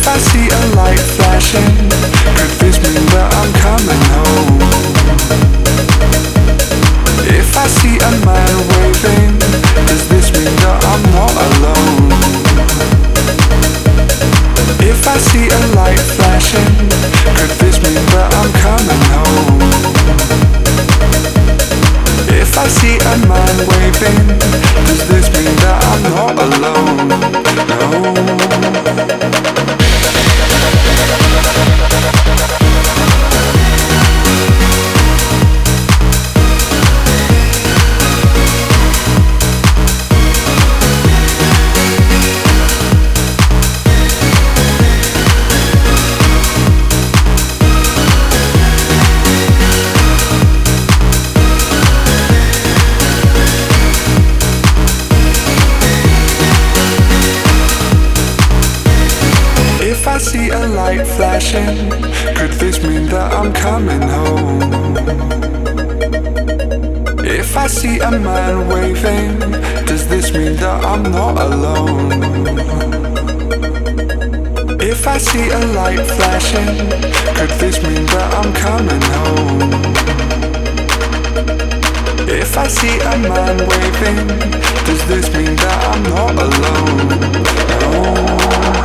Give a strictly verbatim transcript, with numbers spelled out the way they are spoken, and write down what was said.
I see a light flashing, could this mean that I'm coming home? If I see a man waving, does this mean that I'm not alone? If I see a light flashing, could this mean that I'm coming home? If I see a man waving, does this mean that I'm not alone? No. If I see a light flashing, could this mean that I'm coming home? If I see a man waving, does this mean that I'm not alone? If I see a light flashing, could this mean that I'm coming home? If I see a man waving, does this mean that I'm not alone? No.